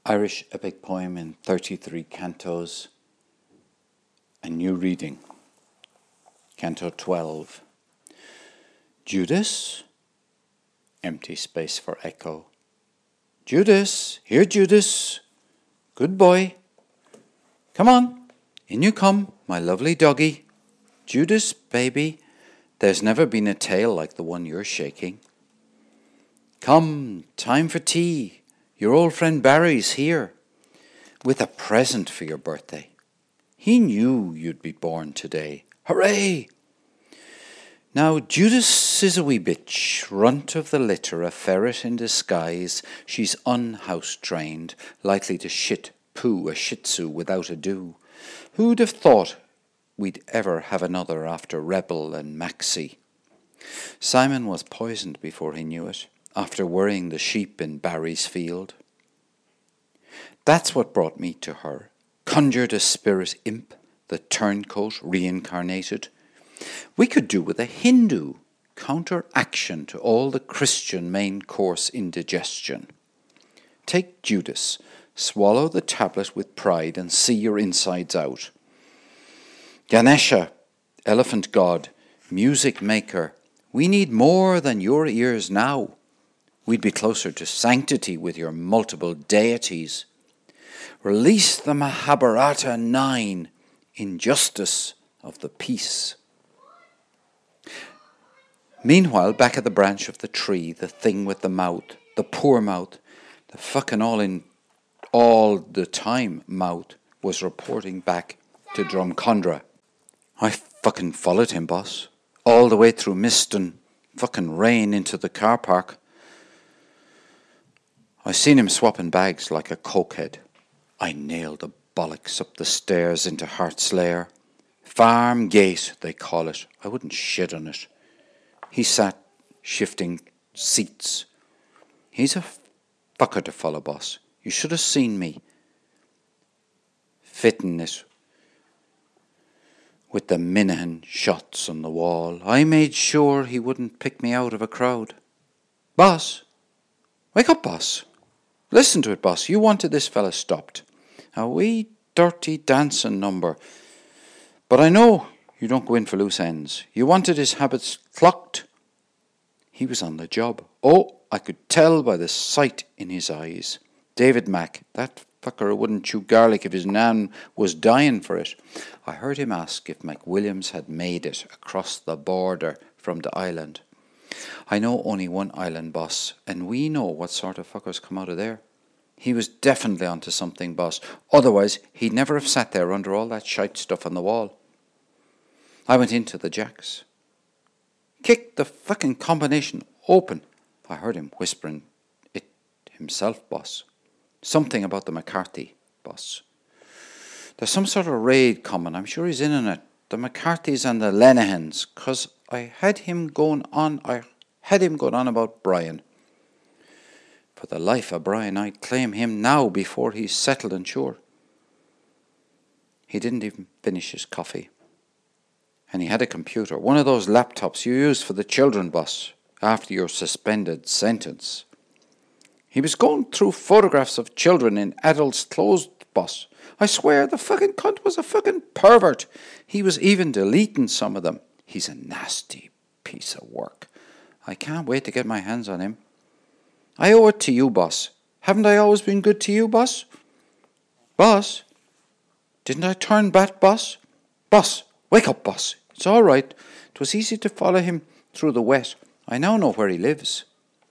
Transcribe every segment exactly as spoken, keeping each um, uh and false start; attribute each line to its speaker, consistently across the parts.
Speaker 1: Irish epic poem in thirty-three cantos. A new reading. Canto twelve. Judas? Empty space for echo. Judas, here Judas. Good boy. Come on, in you come, my lovely doggy. Judas, baby, there's never been a tail like the one you're shaking. Come, time for tea. Your old friend Barry's here, with a present for your birthday. He knew you'd be born today. Hooray! Now, Judas is a wee bitch, runt of the litter, a ferret in disguise. She's unhouse-trained, likely to shit poo a shih tzu without ado. Who'd have thought we'd ever have another after Rebel and Maxie? Simon was poisoned before he knew it, after worrying the sheep in Barry's field. That's what brought me to her, conjured a spirit imp, the turncoat reincarnated. We could do with a Hindu counteraction to all the Christian main course indigestion. Take Judas, swallow the tablet with pride and see your insides out. Ganesha, elephant god, music maker, we need more than your ears now. We'd be closer to sanctity with your multiple deities. Release the Mahabharata nine, injustice of the peace. Meanwhile, back at the branch of the tree, the thing with the mouth, the poor mouth, the fucking all in all the time mouth, was reporting back to Drumcondra. I fucking followed him, boss, all the way through mist and fucking rain into the car park. I seen him swapping bags like a cokehead. I nailed the bollocks up the stairs into Hart's Lair. Farm Gate, they call it. I wouldn't shit on it. He sat shifting seats. He's a fucker to follow, boss. You should have seen me fitting it with the Minahan shots on the wall. I made sure he wouldn't pick me out of a crowd. Boss, wake up, boss. Listen to it, boss. You wanted this fella stopped. A wee dirty dancing number. But I know you don't go in for loose ends. You wanted his habits clocked. He was on the job. Oh, I could tell by the sight in his eyes. David Mack, that fucker wouldn't chew garlic if his nan was dying for it. I heard him ask if McWilliams had made it across the border from the island. I know only one island, boss, and we know what sort of fuckers come out of there. He was definitely onto something, boss. Otherwise, he'd never have sat there under all that shite stuff on the wall. I went into the jacks. Kicked the fucking combination open. I heard him whispering it himself, boss. Something about the McCarthy, boss. There's some sort of raid coming. I'm sure he's in on it. The McCarthys and the Lenahans, 'cause I had him going on. I had him going on about Brian. For the life of Brian, I'd claim him now before he's settled and sure. He didn't even finish his coffee. And he had a computer, one of those laptops you use for the children, boss, after your suspended sentence. He was going through photographs of children in adults' clothes, boss. I swear the fucking cunt was a fucking pervert. He was even deleting some of them. He's a nasty piece of work. I can't wait to get my hands on him. I owe it to you, boss. Haven't I always been good to you, boss? Boss? Didn't I turn bat, boss? Boss, wake up, boss. It's all right. It was easy to follow him through the wet. I now know where he lives.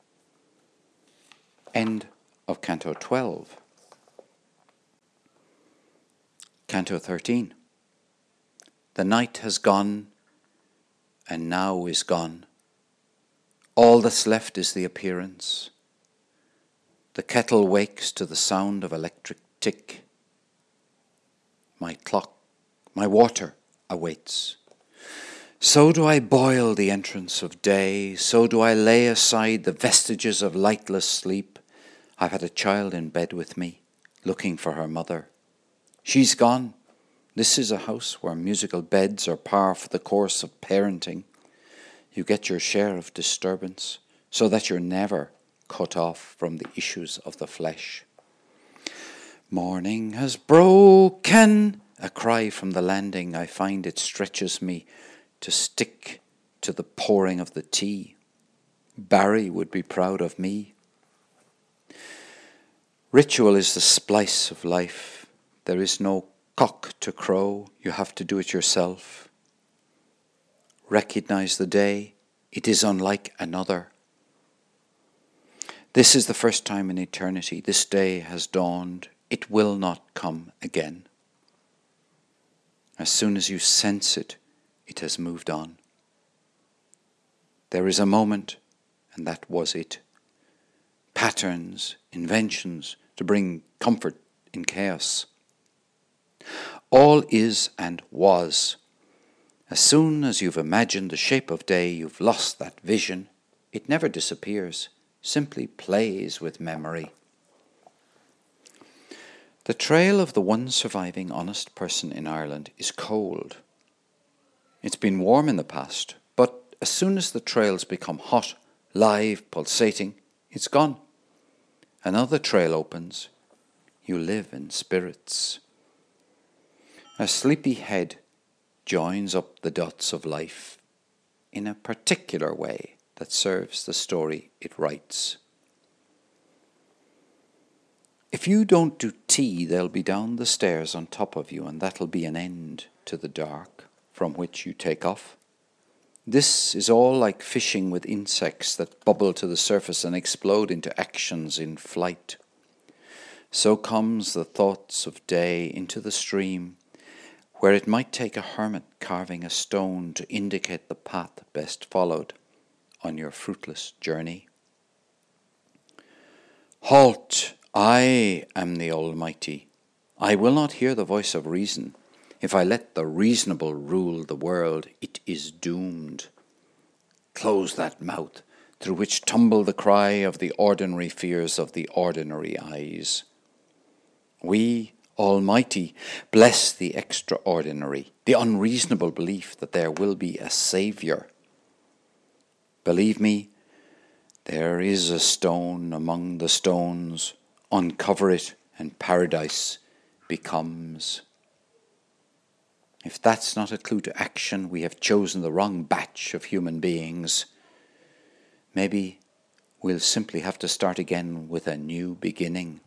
Speaker 1: End of Canto twelve. Canto thirteen. The night has gone, and now is gone. All that's left is the appearance. The kettle wakes to the sound of electric tick. My clock, my water awaits. So do I boil the entrance of day, so do I lay aside the vestiges of lightless sleep. I've had a child in bed with me, looking for her mother. She's gone. This is a house where musical beds are par for the course of parenting. You get your share of disturbance, so that you're never cut off from the issues of the flesh. Morning has broken, a cry from the landing. I find it stretches me to stick to the pouring of the tea. Barry would be proud of me. Ritual is the splice of life. There is no cock to crow. You have to do it yourself. Recognize the day. It is unlike another. This is the first time in eternity. This day has dawned. It will not come again. As soon as you sense it, it has moved on. There is a moment, and that was it. Patterns, inventions to bring comfort in chaos. All is and was. As soon as you've imagined the shape of day, you've lost that vision. It never disappears, simply plays with memory. The trail of the one surviving honest person in Ireland is cold. It's been warm in the past, but as soon as the trails become hot, live, pulsating, it's gone. Another trail opens. You live in spirits. A sleepy head joins up the dots of life in a particular way that serves the story it writes. If you don't do tea, they'll be down the stairs on top of you, and that'll be an end to the dark from which you take off. This is all like fishing with insects that bubble to the surface and explode into actions in flight. So comes the thoughts of day into the stream, where it might take a hermit carving a stone to indicate the path best followed on your fruitless journey. Halt! I am the Almighty. I will not hear the voice of reason. If I let the reasonable rule the world, it is doomed. Close that mouth, through which tumble the cry of the ordinary fears of the ordinary eyes. We, Almighty, bless the extraordinary, the unreasonable belief that there will be a Saviour. Believe me, there is a stone among the stones. Uncover it, and paradise becomes. If that's not a clue to action, we have chosen the wrong batch of human beings. Maybe we'll simply have to start again with a new beginning.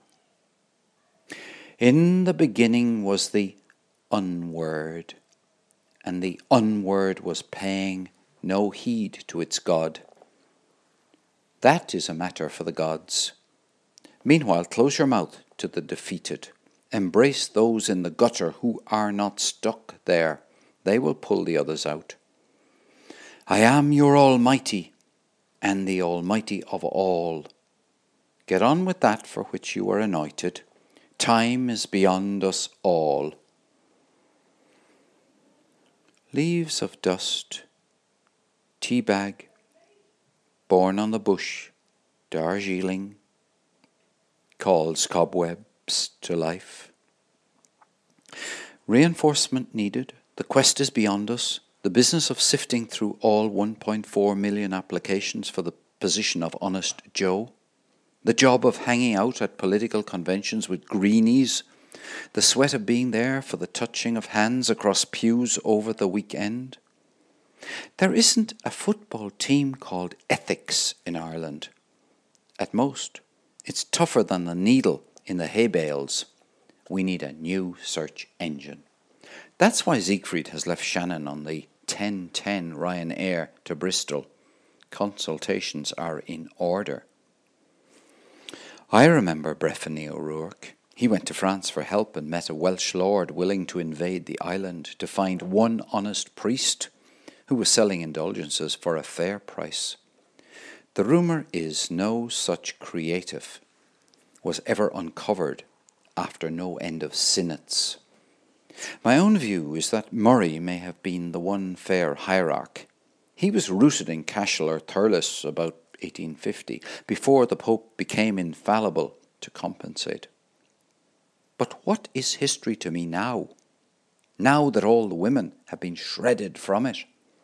Speaker 1: In the beginning was the unword, and the unword was paying no heed to its God. That is a matter for the gods. Meanwhile, close your mouth to the defeated. Embrace those in the gutter who are not stuck there. They will pull the others out. I am your Almighty, and the Almighty of all. Get on with that for which you are anointed. Time is beyond us all. Leaves of dust, tea bag, born on the bush, Darjeeling, calls cobwebs to life. Reinforcement needed. The quest is beyond us. The business of sifting through all one point four million applications for the position of Honest Joe. The job of hanging out at political conventions with greenies. The sweat of being there for the touching of hands across pews over the weekend. There isn't a football team called Ethics in Ireland. At most, it's tougher than the needle in the hay bales. We need a new search engine. That's why Siegfried has left Shannon on the ten ten Ryanair to Bristol. Consultations are in order. I remember Breffni O'Rourke. He went to France for help and met a Welsh lord willing to invade the island to find one honest priest who was selling indulgences for a fair price. The rumour is no such creative was ever uncovered after no end of synods. My own view is that Murray may have been the one fair hierarch. He was rooted in Cashel or Thurles about eighteen fifty, before the Pope became infallible to compensate. But what is history to me now, now that all the women have been shredded from it?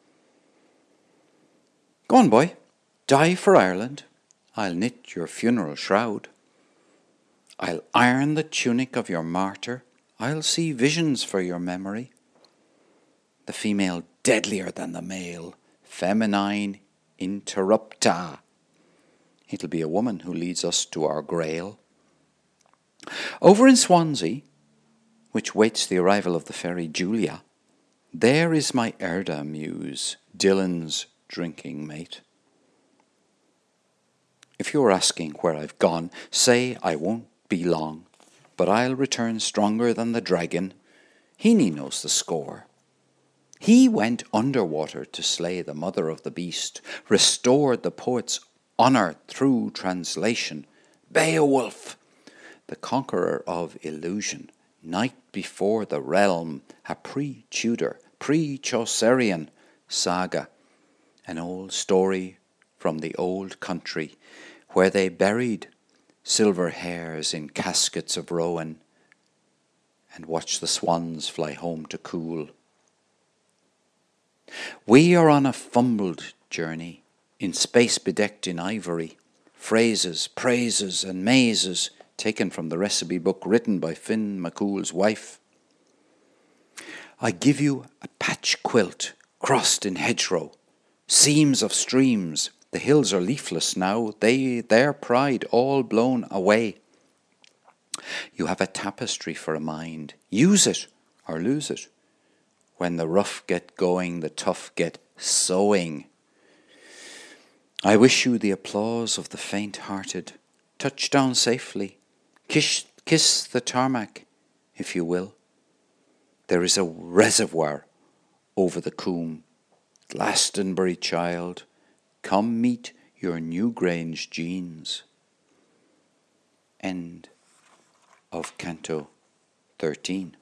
Speaker 1: Go on, boy. Die for Ireland. I'll knit your funeral shroud. I'll iron the tunic of your martyr. I'll see visions for your memory. The female deadlier than the male, feminine interrupta. It'll be a woman who leads us to our grail. Over in Swansea, which waits the arrival of the fairy Julia, there is my Erda muse, Dylan's drinking mate. If you're asking where I've gone, say I won't be long, but I'll return stronger than the dragon. Heaney knows the score. He went underwater to slay the mother of the beast, restored the poet's honour through translation. Beowulf, the conqueror of illusion, night before the realm, a pre-Tudor, pre-Chaucerian saga, an old story from the old country, where they buried silver hairs in caskets of rowan and watched the swans fly home to cool. We are on a fumbled journey, in space bedecked in ivory, phrases, praises and mazes taken from the recipe book written by Finn McCool's wife. I give you a patch quilt crossed in hedgerow, seams of streams. The hills are leafless now, they their pride all blown away. You have a tapestry for a mind. Use it or lose it. When the rough get going, the tough get sewing. I wish you the applause of the faint-hearted. Touch down safely. Kiss, kiss the tarmac, if you will. There is a reservoir over the coombe. Glastonbury child, come meet your Newgrange jeans. End of Canto thirteen.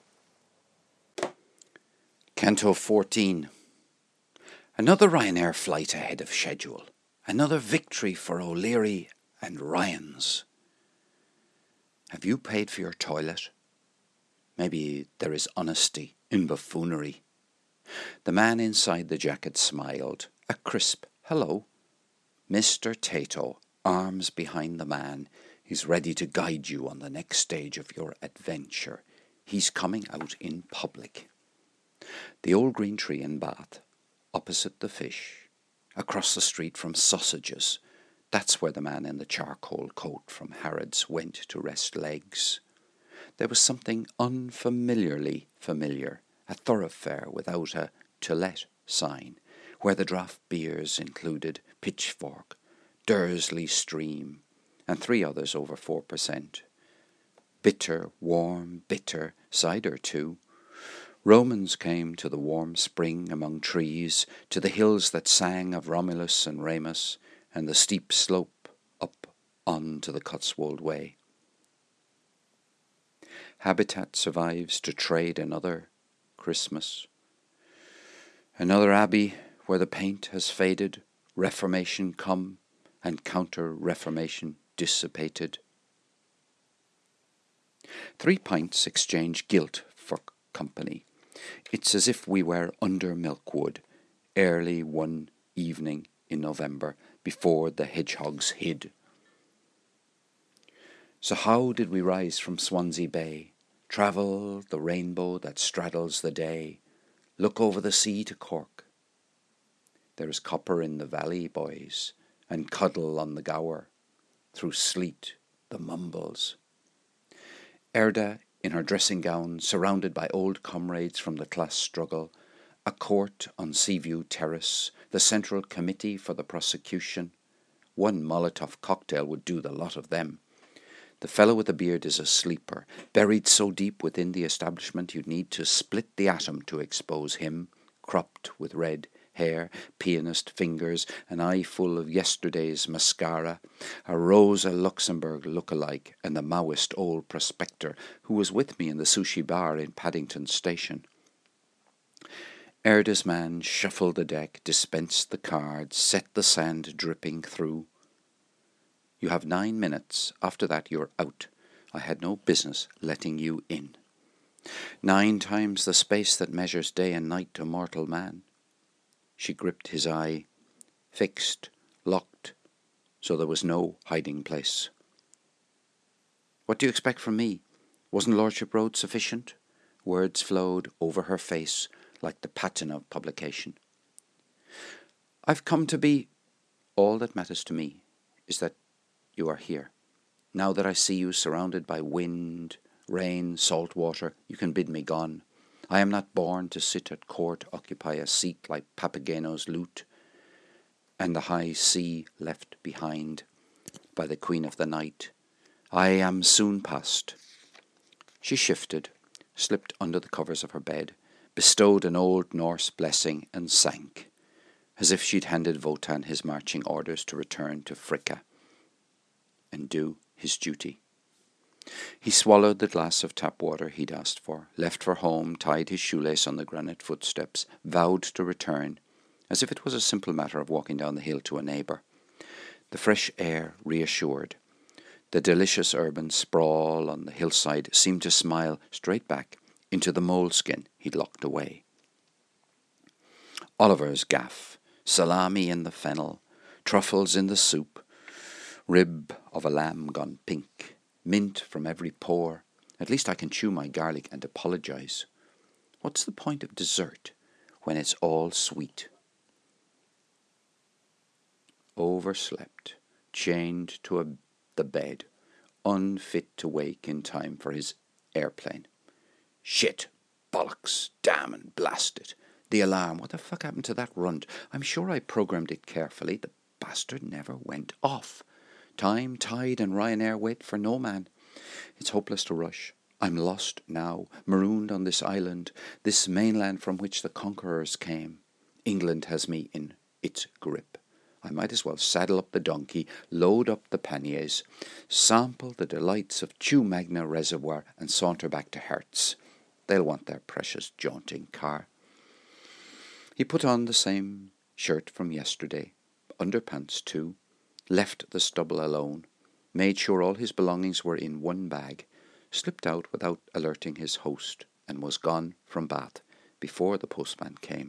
Speaker 1: Canto fourteen. Another Ryanair flight ahead of schedule. Another victory for O'Leary and Ryans. Have you paid for your toilet? Maybe there is honesty in buffoonery. The man inside the jacket smiled. A crisp hello. Mister Tato, arms behind the man. He's ready to guide you on the next stage of your adventure. He's coming out in public. The old green tree in Bath, opposite the fish, across the street from Sausages. That's where the man in the charcoal coat from Harrods went to rest legs. There was something unfamiliarly familiar, a thoroughfare without a to let sign, where the draft beers included Pitchfork, Dursley Stream, and three others over four percent. Bitter, warm, bitter, cider too. Romans came to the warm spring among trees, to the hills that sang of Romulus and Remus, and the steep slope up on to the Cotswold Way. Habitat survives to trade another Christmas. Another abbey where the paint has faded, Reformation come, and counter-Reformation dissipated. Three pints exchange guilt for company. It's as if we were under Milkwood, early one evening in November, before the hedgehogs hid. So how did we rise from Swansea Bay, travel the rainbow that straddles the day, look over the sea to Cork? There is copper in the valley, boys, and cuddle on the Gower, through sleet the mumbles. Erda, in her dressing gown, surrounded by old comrades from the class struggle, a court on Seaview Terrace, the Central Committee for the prosecution. One Molotov cocktail would do the lot of them. The fellow with the beard is a sleeper, buried so deep within the establishment you'd need to split the atom to expose him, cropped with red hair, pianist fingers, an eye full of yesterday's mascara, a Rosa Luxemburg look-alike, and the Maoist old prospector who was with me in the sushi bar in Paddington Station. Erda's man shuffled the deck, dispensed the cards, set the sand dripping through. You have nine minutes. After that you're out. I had no business letting you in. Nine times the space that measures day and night to mortal man. She gripped his eye, fixed, locked, so there was no hiding place. What do you expect from me? Wasn't Lordship Road sufficient? Words flowed over her face like the patina of publication. I've come to be... All that matters to me is that you are here. Now that I see you surrounded by wind, rain, salt water, you can bid me gone. I am not born to sit at court, occupy a seat like Papageno's lute, and the high sea left behind by the Queen of the Night. I am soon past. She shifted, slipped under the covers of her bed, bestowed an old Norse blessing, and sank, as if she'd handed Wotan his marching orders to return to Fricka and do his duty. He swallowed the glass of tap water he'd asked for, left for home, tied his shoelace on the granite footsteps, vowed to return, as if it was a simple matter of walking down the hill to a neighbour. The fresh air reassured. The delicious urban sprawl on the hillside seemed to smile straight back into the moleskin he'd locked away. Oliver's gaff, salami in the fennel, truffles in the soup, rib of a lamb gone pink, mint from every pore. At least I can chew my garlic and apologise. What's the point of dessert when it's all sweet? Overslept, chained to a, the bed, unfit to wake in time for his airplane. Shit, bollocks, damn and blast it. The alarm, what the fuck happened to that runt? I'm sure I programmed it carefully. The bastard never went off. Time, tide and Ryanair wait for no man. It's hopeless to rush. I'm lost now, marooned on this island, this mainland from which the conquerors came. England has me in its grip. I might as well saddle up the donkey, load up the panniers, sample the delights of Chew Magna Reservoir and saunter back to Hertz. They'll want their precious jaunting car. He put on the same shirt from yesterday, underpants too, left the stubble alone, made sure all his belongings were in one bag, slipped out without alerting his host, and was gone from Bath before the postman came.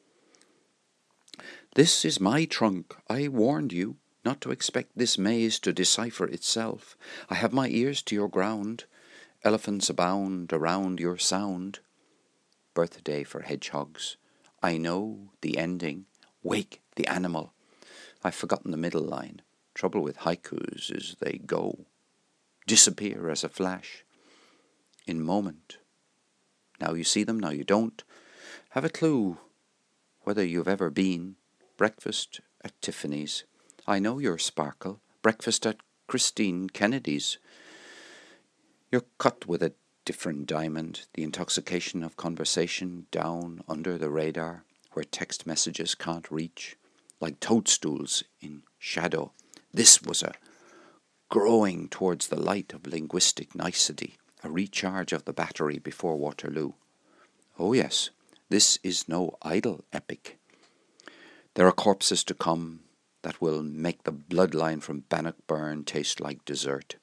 Speaker 1: This is my trunk. I warned you not to expect this maze to decipher itself. I have my ears to your ground. Elephants abound around your sound. Birthday for hedgehogs. I know the ending. Wake the animal. I've forgotten the middle line. Trouble with haikus is they go, disappear as a flash, in moment. Now you see them, now you don't. Have a clue whether you've ever been. Breakfast at Tiffany's. I know your sparkle. Breakfast at Christine Kennedy's. You're cut with a different diamond, the intoxication of conversation down under the radar, where text messages can't reach, like toadstools in shadow. This was a growing towards the light of linguistic nicety, a recharge of the battery before Waterloo. Oh yes, this is no idle epic. There are corpses to come that will make the bloodline from Bannockburn taste like dessert.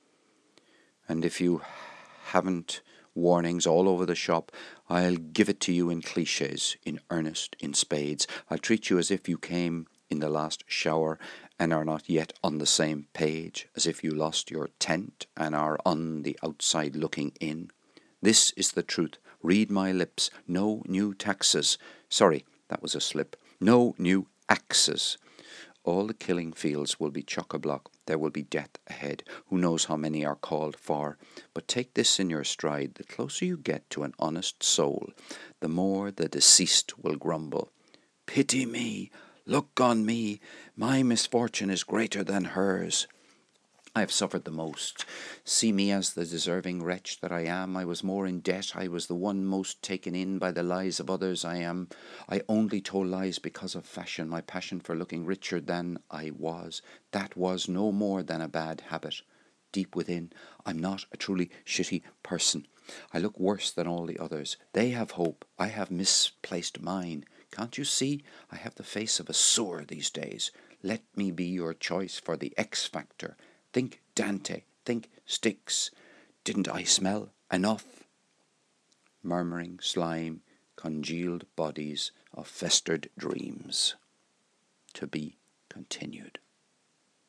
Speaker 1: And if you haven't warnings all over the shop, I'll give it to you in clichés, in earnest, in spades. I'll treat you as if you came in the last shower and are not yet on the same page, as if you lost your tent and are on the outside looking in. This is the truth. Read my lips. No new taxes. Sorry, that was a slip. No new axes. All the killing fields will be chock-a-block. There will be death ahead. Who knows how many are called for? But take this in your stride. The closer you get to an honest soul, the more the deceased will grumble. Pity me. Look on me. My misfortune is greater than hers. I have suffered the most. See me as the deserving wretch that I am. I was more in debt. I was the one most taken in by the lies of others. I am. I only told lies because of fashion, my passion for looking richer than I was. That was no more than a bad habit. Deep within, I'm not a truly shitty person. I look worse than all the others. They have hope. I have misplaced mine. Can't you see? I have the face of a sewer these days. Let me be your choice for the X Factor. Think Dante, think Styx. Didn't I smell enough? Murmuring slime, congealed bodies of festered dreams. To be continued.